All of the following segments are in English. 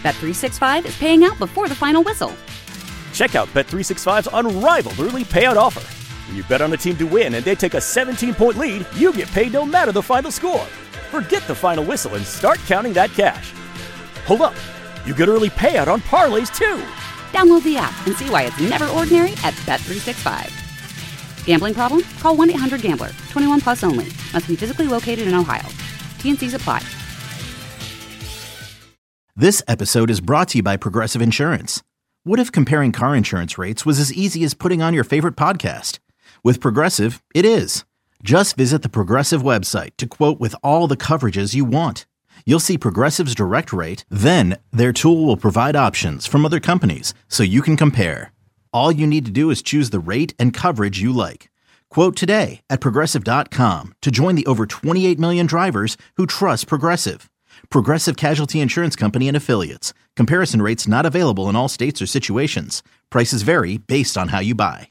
Bet365 is paying out before the final whistle. Check out Bet365's unrivaled early payout offer. When you bet on a team to win and they take a 17-point lead, you get paid no matter the final score. Forget the final whistle and start counting that cash. Hold up. You get early payout on parlays, too. Download the app and see why it's never ordinary at Bet365. Gambling problem? Call 1-800-GAMBLER. 21 plus only. Must be physically located in Ohio. T&Cs apply. This episode is brought to you by Progressive Insurance. What if comparing car insurance rates was as easy as putting on your favorite podcast? With Progressive, it is. Just visit the Progressive website to quote with all the coverages you want. You'll see Progressive's direct rate, then their tool will provide options from other companies so you can compare. All you need to do is choose the rate and coverage you like. Quote today at Progressive.com to join the over 28 million drivers who trust Progressive. Progressive Casualty Insurance Company and Affiliates. Comparison rates not available in all states or situations. Prices vary based on how you buy.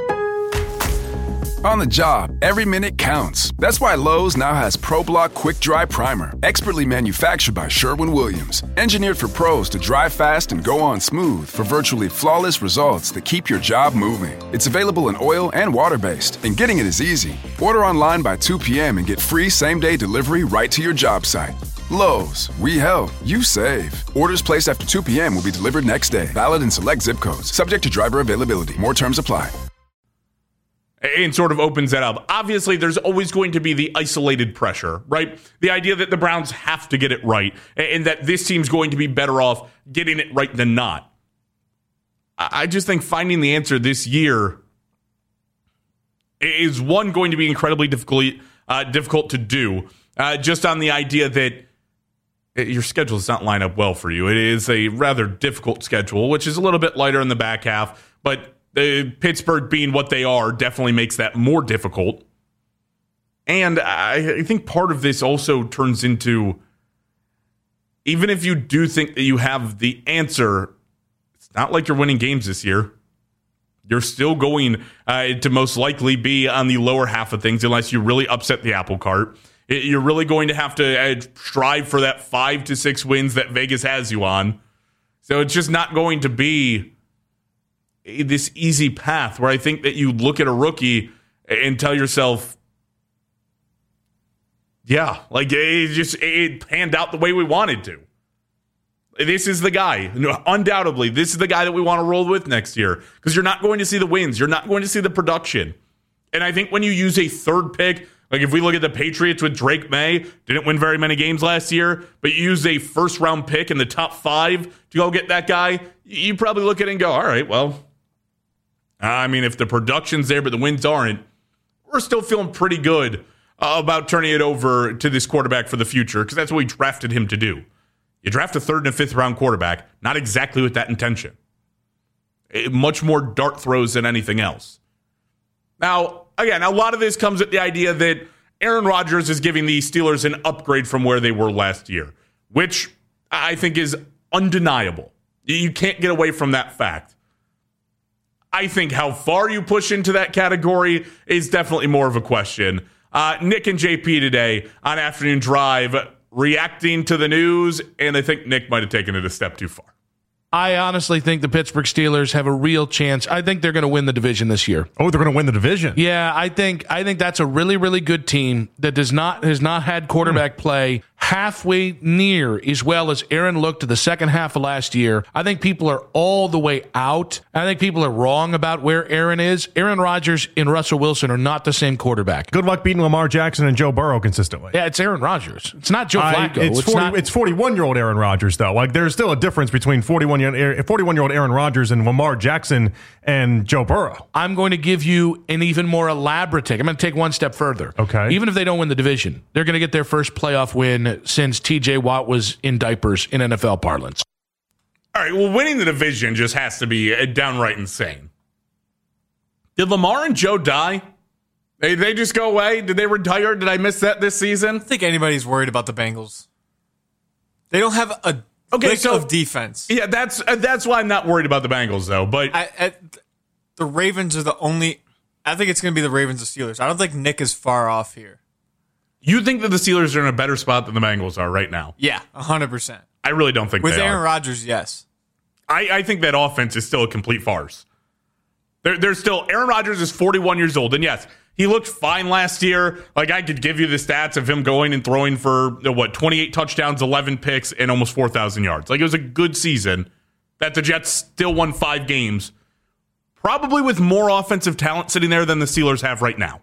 On the job, every minute counts. That's why Lowe's now has ProBlock Quick Dry Primer, expertly manufactured by Sherwin-Williams. Engineered for pros to dry fast and go on smooth for virtually flawless results that keep your job moving. It's available in oil and water-based, and getting it is easy. Order online by 2 p.m. and get free same-day delivery right to your job site. Lowe's, we help, you save. Orders placed after 2 p.m. will be delivered next day. Valid in select zip codes. Subject to driver availability. More terms apply. And sort of opens that up. Obviously, there's always going to be the isolated pressure, right? The idea that the Browns have to get it right and that this team's going to be better off getting it right than not. I just think finding the answer this year is, one, going to be incredibly difficult to do, just on the idea that your schedule does not line up well for you. It is a rather difficult schedule, which is a little bit lighter in the back half, but Pittsburgh being what they are definitely makes that more difficult. And I think part of this also turns into, even if you do think that you have the answer, it's not like you're winning games this year. You're still going to most likely be on the lower half of things unless you really upset the apple cart. You're really going to have to strive for that 5 to 6 wins that Vegas has you on. So it's just not going to be this easy path where I think that you look at a rookie and tell yourself, yeah, like it panned out the way we wanted to. This is the guy. Undoubtedly, this is the guy that we want to roll with next year, because you're not going to see the wins. You're not going to see the production. And I think when you use a third pick, like if we look at the Patriots with Drake May, didn't win very many games last year, but you use a first-round pick in the top 5 to go get that guy, you probably look at it and go, all right, well, I mean, if the production's there but the wins aren't, we're still feeling pretty good about turning it over to this quarterback for the future, because that's what we drafted him to do. You draft a 3rd and 5th round quarterback, not exactly with that intention. Much more dart throws than anything else. Now, again, a lot of this comes with the idea that Aaron Rodgers is giving the Steelers an upgrade from where they were last year, which I think is undeniable. You can't get away from that fact. I think how far you push into that category is definitely more of a question. Nick and JP today on Afternoon Drive reacting to the news, and I think Nick might have taken it a step too far. I honestly think the Pittsburgh Steelers have a real chance. I think they're going to win the division this year. Oh, they're going to win the division? Yeah, I think that's a really, really good team that has not had quarterback play halfway near as well as Aaron looked to the second half of last year. I think people are all the way out. I think people are wrong about where Aaron is. Aaron Rodgers and Russell Wilson are not the same quarterback. Good luck beating Lamar Jackson and Joe Burrow consistently. Yeah, it's Aaron Rodgers. It's not Joe Flacco. It's 41-year-old Aaron Rodgers, though. Like, there's still a difference between 41-year-old Aaron Rodgers and Lamar Jackson and Joe Burrow. I'm going to give you an even more elaborate take. I'm going to take one step further. Okay. Even if they don't win the division, they're going to get their first playoff win since TJ Watt was in diapers in NFL parlance. All right, well, winning the division just has to be downright insane. Did Lamar and Joe die? They just go away? Did they retire? Did I miss that this season? I don't think anybody's worried about the Bengals. They don't have a lick of defense. Yeah, that's why I'm not worried about the Bengals, though. But the Ravens are the only... I think it's going to be the Ravens or Steelers. I don't think Nick is far off here. You think that the Steelers are in a better spot than the Bengals are right now? Yeah, 100%. I really don't think with they Aaron are. Rodgers, yes. I think that offense is still a complete farce. There's still Aaron Rodgers is 41 years old, and yes, he looked fine last year. Like, I could give you the stats of him going and throwing for 28 touchdowns, 11 picks, and almost 4,000 yards. Like, it was a good season that the Jets still won 5 games, probably with more offensive talent sitting there than the Steelers have right now.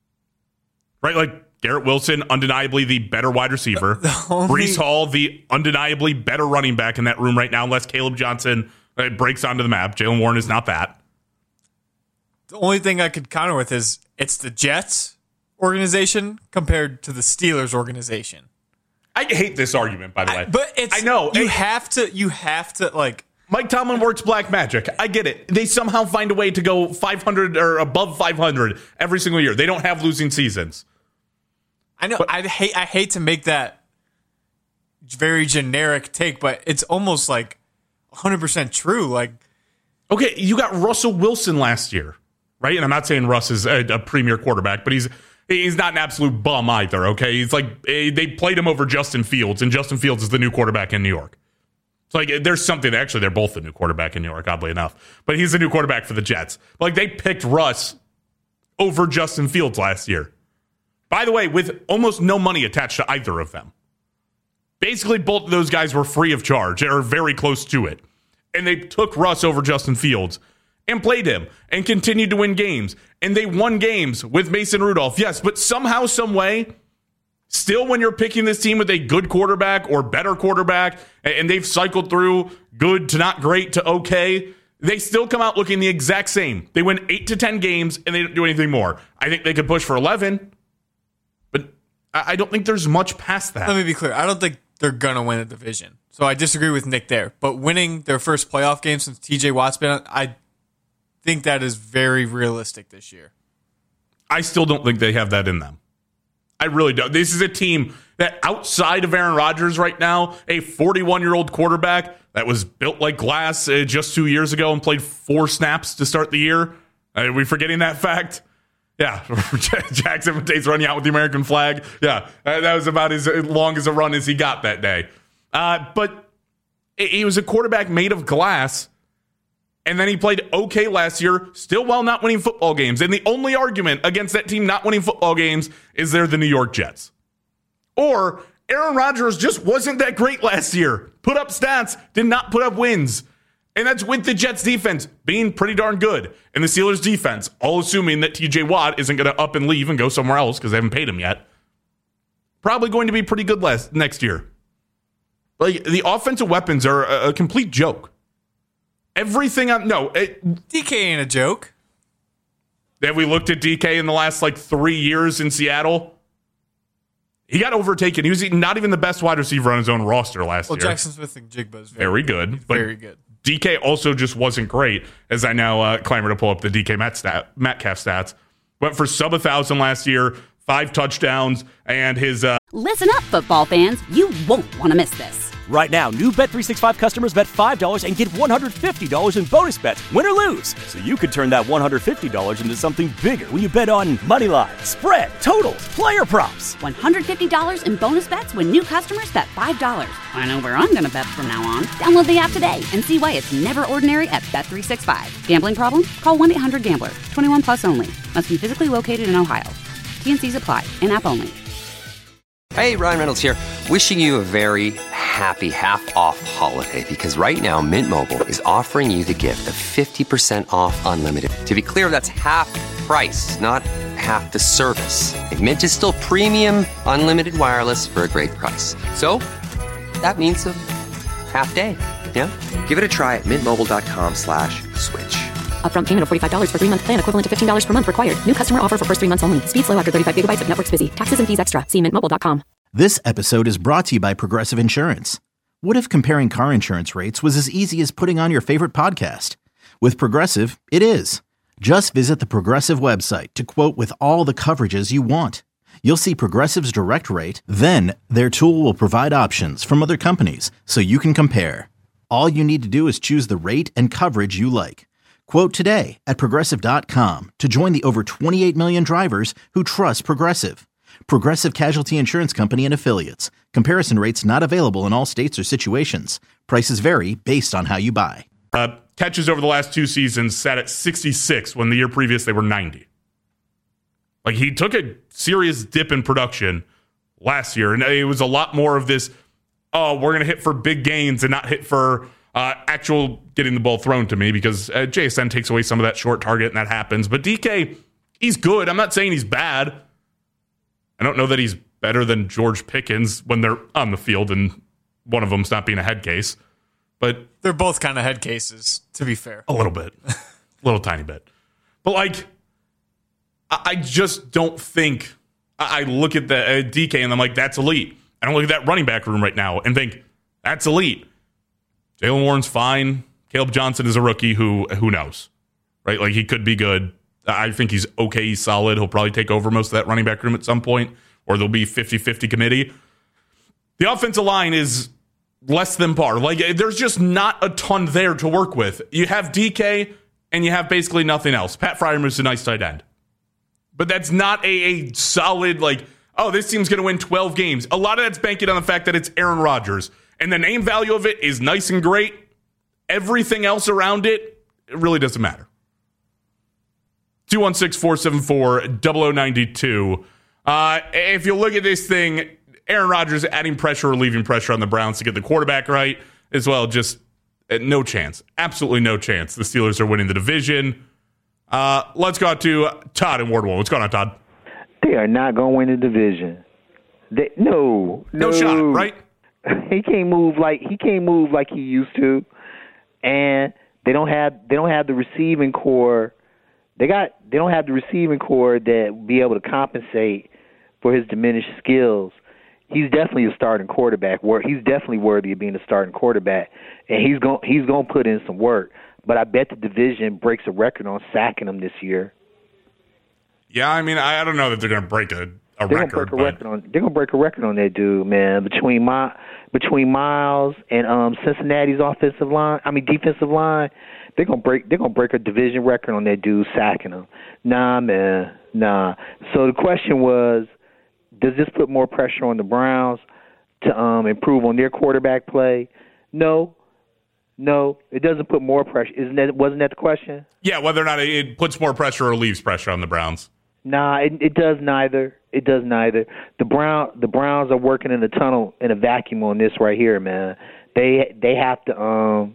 Right, like Garrett Wilson, undeniably the better wide receiver. Breece Hall, the undeniably better running back in that room right now, unless Caleb Johnson breaks onto the map. Jaylen Warren is not that. The only thing I could counter with is it's the Jets organization compared to the Steelers organization. I hate this argument, by the way. But I know you have to like. Mike Tomlin works black magic. I get it. They somehow find a way to go 500 or above 500 every single year. They don't have losing seasons. I know. But I hate to make that very generic take, but it's almost like 100% true. Like, okay, you got Russell Wilson last year, right? And I'm not saying Russ is a premier quarterback, but he's not an absolute bum either. Okay, he's like they played him over Justin Fields, and Justin Fields is the new quarterback in New York. So, like, there's something. Actually, they're both the new quarterback in New York, oddly enough. But he's the new quarterback for the Jets. Like, they picked Russ over Justin Fields last year. By the way, with almost no money attached to either of them. Basically, both of those guys were free of charge, or very close to it. And they took Russ over Justin Fields and played him and continued to win games. And they won games with Mason Rudolph, yes. But somehow, some way, still, when you're picking this team with a good quarterback or better quarterback, and they've cycled through good to not great to okay, they still come out looking the exact same. They win 8 to 10 games, and they don't do anything more. I think they could push for 11, but I don't think there's much past that. Let me be clear. I don't think they're going to win a division. So I disagree with Nick there. But winning their first playoff game since TJ Watt's been on, I think that is very realistic this year. I still don't think they have that in them. I really don't. This is a team that outside of Aaron Rodgers right now, a 41-year-old quarterback that was built like glass just 2 years ago and played 4 snaps to start the year. Are we forgetting that fact? Yeah. Jackson Tate's running out with the American flag. Yeah. That was about as long as a run as he got that day. But he was a quarterback made of glass. And then he played okay last year, still while not winning football games. And the only argument against that team not winning football games is they're the New York Jets. Or Aaron Rodgers just wasn't that great last year. Put up stats, did not put up wins. And that's with the Jets defense being pretty darn good. And the Steelers defense, all assuming that TJ Watt isn't going to up and leave and go somewhere else because they haven't paid him yet. Probably going to be pretty good next year. Like, the offensive weapons are a complete joke. Everything on DK ain't a joke. Have we looked at DK in the last 3 years in Seattle? He got overtaken. He was not even the best wide receiver on his own roster last year. Well, Jackson Smith and Jigba is very good. But very good. DK also just wasn't great, as I now clamor to pull up the DK Metcalf stats. Went for sub 1,000 last year, 5 touchdowns, and his... Listen up, football fans. You won't want to miss this. Right now, new Bet365 customers bet $5 and get $150 in bonus bets, win or lose. So you could turn that $150 into something bigger when you bet on moneyline, spread, totals, player props. $150 in bonus bets when new customers bet $5. I know where I'm going to bet from now on. Download the app today and see why it's never ordinary at Bet365. Gambling problem? Call 1-800-GAMBLER. 21 plus only. Must be physically located in Ohio. T&Cs apply. In-app only. Hey, Ryan Reynolds here. Wishing you a very happy half-off holiday, because right now Mint Mobile is offering you the gift of 50% off unlimited. To be clear, that's half price, not half the service. And Mint is still premium unlimited wireless for a great price. So that means a half day. Yeah? Give it a try at mintmobile.com/switch. Upfront payment of $45 for 3-month plan, equivalent to $15 per month required. New customer offer for first 3 months only. Speed slow after 35 gigabytes if network's busy. Taxes and fees extra. See mintmobile.com. This episode is brought to you by Progressive Insurance. What if comparing car insurance rates was as easy as putting on your favorite podcast? With Progressive, it is. Just visit the Progressive website to quote with all the coverages you want. You'll see Progressive's direct rate, then their tool will provide options from other companies so you can compare. All you need to do is choose the rate and coverage you like. Quote today at Progressive.com to join the over 28 million drivers who trust Progressive. Progressive Casualty Insurance Company and Affiliates. Comparison rates not available in all states or situations. Prices vary based on how you buy. Catches over the last 2 seasons sat at 66 when the year previous they were 90. Like, he took a serious dip in production last year, and it was a lot more of this, we're going to hit for big gains and not hit for actual getting the ball thrown to me, because JSN takes away some of that short target, and that happens. But DK, he's good. I'm not saying he's bad. I don't know that he's better than George Pickens when they're on the field, and one of them's not being a head case. But they're both kind of head cases, to be fair. A little bit. A little tiny bit. But, like, I just don't think I look at the DK and I'm like, that's elite. I don't look at that running back room right now and think, that's elite. Jaylen Warren's fine. Caleb Johnson is a rookie who knows, right? Like, he could be good. I think he's okay. He's solid. He'll probably take over most of that running back room at some point, or there'll be 50-50 committee. The offensive line is less than par. Like, there's just not a ton there to work with. You have DK, and you have basically nothing else. Pat Freiermuth's a nice tight end. But that's not a solid, like, oh, this team's going to win 12 games. A lot of that's banking on the fact that it's Aaron Rodgers. And the name value of it is nice and great. Everything else around it really doesn't matter. 216-474-0092. If you look at this thing, Aaron Rodgers adding pressure or leaving pressure on the Browns to get the quarterback right as well. Just no chance. Absolutely no chance. The Steelers are winning the division. Let's go to Todd in Ward 1. What's going on, Todd? They are not going to win the division. No shot, right? He can't move like he used to, and they don't have the receiving core. They don't have the receiving core that will be able to compensate for his diminished skills. He's definitely a starting quarterback. He's definitely worthy of being a starting quarterback, and he's going to put in some work. But I bet the division breaks a record on sacking him this year. Yeah, I mean, I don't know that they're going to break a record. They're going to break a record on that dude, man. Between Miles and Cincinnati's defensive line, they're going to break a division record on that dude sacking him. Nah, man, nah. So the question was, does this put more pressure on the Browns to improve on their quarterback play? No, it doesn't put more pressure. Wasn't that the question? Yeah, whether or not it puts more pressure or leaves pressure on the Browns. Nah, it does neither. It does neither. The Browns are working in a tunnel, in a vacuum on this right here, man. They have to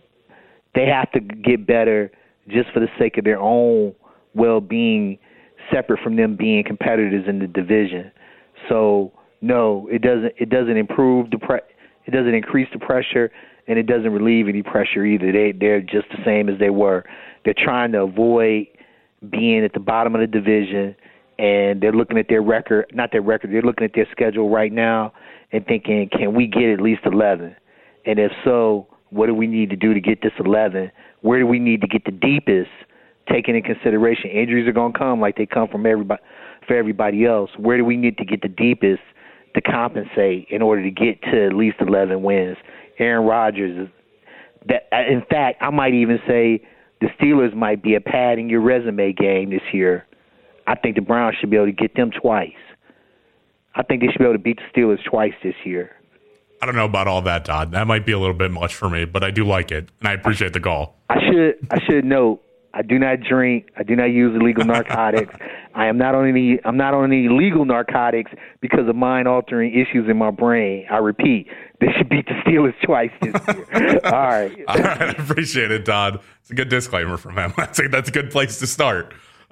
get better just for the sake of their own well-being, separate from them being competitors in the division. So no, it doesn't improve it doesn't increase the pressure, and it doesn't relieve any pressure either. They're just the same as they were. They're trying to avoid being at the bottom of the division, and they're looking at they're looking at their schedule right now and thinking, can we get at least 11? And if so, what do we need to do to get this 11? Where do we need to get the deepest, taking into consideration injuries are going to come like they come from everybody else. Where do we need to get the deepest to compensate in order to get to at least 11 wins? Aaron Rodgers, in fact, I might even say the Steelers might be a pad in your resume game this year. I think the Browns should be able to get them twice. I think they should be able to beat the Steelers twice this year. I don't know about all that, Todd. That might be a little bit much for me, but I do like it, and I appreciate the call. I should note, I do not drink. I do not use illegal narcotics. I'm not on any illegal narcotics because of mind-altering issues in my brain. I repeat, they should beat the Steelers twice this year. All right. I appreciate it, Todd. It's a good disclaimer from him. That's a good place to start.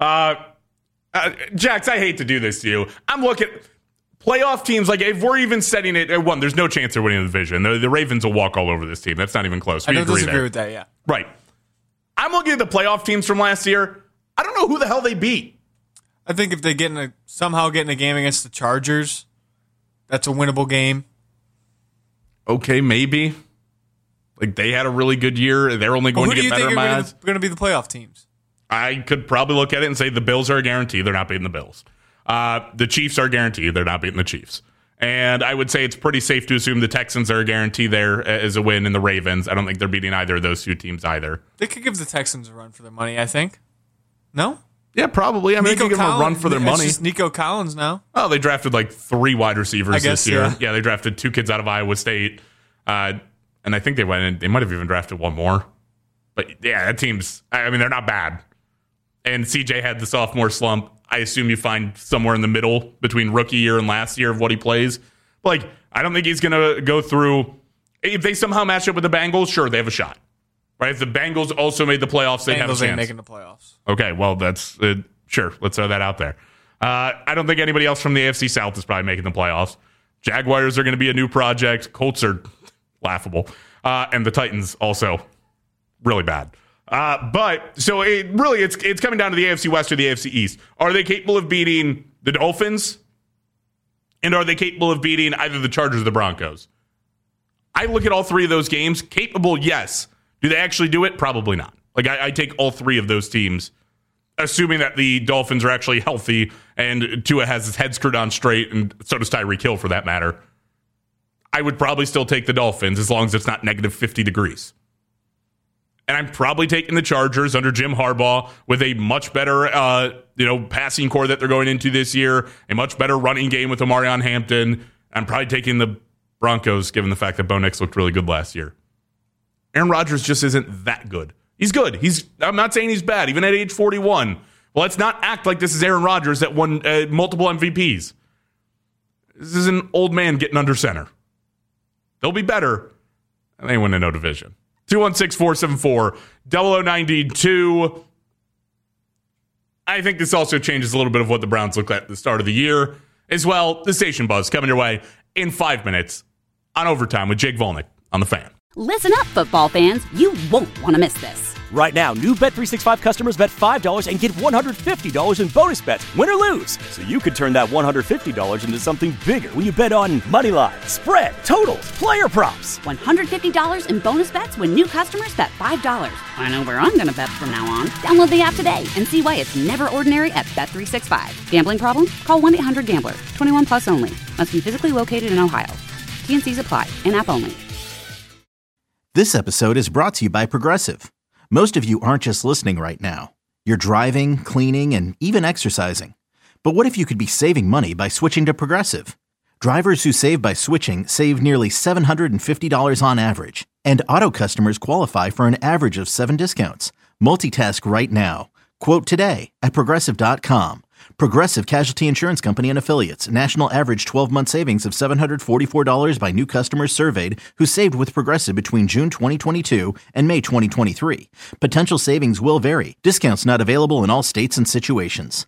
Jax, I hate to do this to you. I'm looking playoff teams, like if we're even setting it at 1, there's no chance they're winning the division. The Ravens will walk all over this team. That's not even close. I don't disagree with that, yeah. Right. I'm looking at the playoff teams from last year. I don't know who the hell they beat. I think if they somehow get in a game against the Chargers, that's a winnable game. Okay, maybe. Like, they had a really good year. They're only going to get better. Who do you think are going to be the playoff teams? I could probably look at it and say the Bills are a guarantee. They're not beating the Bills. The Chiefs are a guarantee. They're not beating the Chiefs. And I would say it's pretty safe to assume the Texans are a guarantee there as a win, and the Ravens. I don't think they're beating either of those two teams either. They could give the Texans a run for their money, I think. No? Yeah, probably. I mean, they give him a run for their money. It's just Nico Collins now. Oh, they drafted like 3 wide receivers this year. Yeah, they drafted 2 kids out of Iowa State. And I think they might have even drafted 1 more. But yeah, that team's, I mean, they're not bad. And CJ had the sophomore slump. I assume you find somewhere in the middle between rookie year and last year of what he plays. But like, I don't think he's going to go through. If they somehow match up with the Bengals, sure, they have a shot. Right? If the Bengals also made the playoffs, they have a chance. Bengals ain't making the playoffs. Okay, well, that's sure. Let's throw that out there. I don't think anybody else from the AFC South is probably making the playoffs. Jaguars are going to be a new project. Colts are laughable. And the Titans also really bad. But so it's coming down to the AFC West or the AFC East. Are they capable of beating the Dolphins? And are they capable of beating either the Chargers or the Broncos? I look at all 3 of those games. Capable, yes. Do they actually do it? Probably not. Like, I take all 3 of those teams, assuming that the Dolphins are actually healthy and Tua has his head screwed on straight, and so does Tyreek Hill for that matter. I would probably still take the Dolphins as long as it's not negative 50 degrees. And I'm probably taking the Chargers under Jim Harbaugh with a much better passing core that they're going into this year, a much better running game with Omarion Hampton. I'm probably taking the Broncos, given the fact that Bo Nix looked really good last year. Aaron Rodgers just isn't that good. He's good. I'm not saying he's bad, even at age 41. Well, let's not act like this is Aaron Rodgers that won multiple MVPs. This is an old man getting under center. They'll be better, and they win in no division. 216-474-0092. I think this also changes a little bit of what the Browns look like at the start of the year as well. The Station Buzz coming your way in 5 minutes on Overtime with Jake Volnick on The Fan. Listen up, football fans. You won't want to miss this. Right now, new Bet365 customers bet $5 and get $150 in bonus bets, win or lose. So you could turn that $150 into something bigger when you bet on money line, spread, totals, player props. $150 in bonus bets when new customers bet $5. I know where I'm going to bet from now on. Download the app today and see why it's never ordinary at Bet365. Gambling problem? Call 1-800-GAMBLER. 21 plus only. Must be physically located in Ohio. T&Cs apply. In-app only. This episode is brought to you by Progressive. Most of you aren't just listening right now. You're driving, cleaning, and even exercising. But what if you could be saving money by switching to Progressive? Drivers who save by switching save nearly $750 on average. And auto customers qualify for an average of 7 discounts. Multitask right now. Quote today at Progressive.com. Progressive Casualty Insurance Company and Affiliates. National average 12-month savings of $744 by new customers surveyed who saved with Progressive between June 2022 and May 2023. Potential savings will vary. Discounts not available in all states and situations.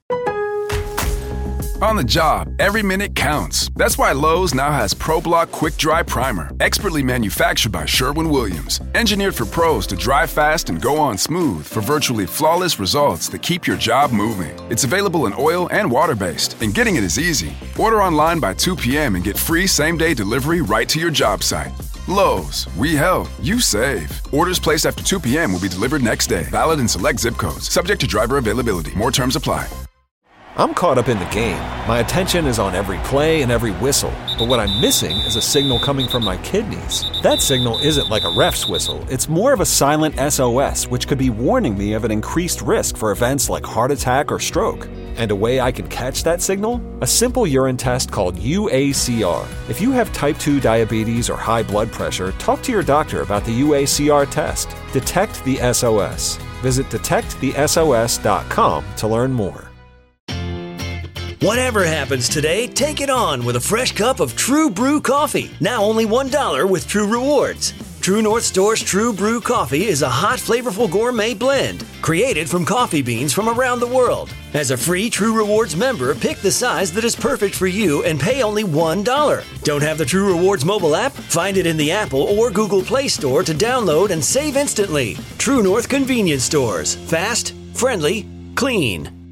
On the job, every minute counts. That's why Lowe's now has ProBlock Quick Dry Primer, expertly manufactured by Sherwin-Williams. Engineered for pros to dry fast and go on smooth for virtually flawless results that keep your job moving. It's available in oil and water-based, and getting it is easy. Order online by 2 p.m. and get free same-day delivery right to your job site. Lowe's, we help, you save. Orders placed after 2 p.m. will be delivered next day. Valid in select zip codes. Subject to driver availability. More terms apply. I'm caught up in the game. My attention is on every play and every whistle. But what I'm missing is a signal coming from my kidneys. That signal isn't like a ref's whistle. It's more of a silent SOS, which could be warning me of an increased risk for events like heart attack or stroke. And a way I can catch that signal? A simple urine test called UACR. If you have type 2 diabetes or high blood pressure, talk to your doctor about the UACR test. Detect the SOS. Visit detectthesos.com to learn more. Whatever happens today, take it on with a fresh cup of True Brew coffee. Now only $1 with True Rewards. True North Store's True Brew coffee is a hot, flavorful gourmet blend created from coffee beans from around the world. As a free True Rewards member, pick the size that is perfect for you and pay only $1. Don't have the True Rewards mobile app? Find it in the Apple or Google Play Store to download and save instantly. True North Convenience Stores. Fast, friendly, clean.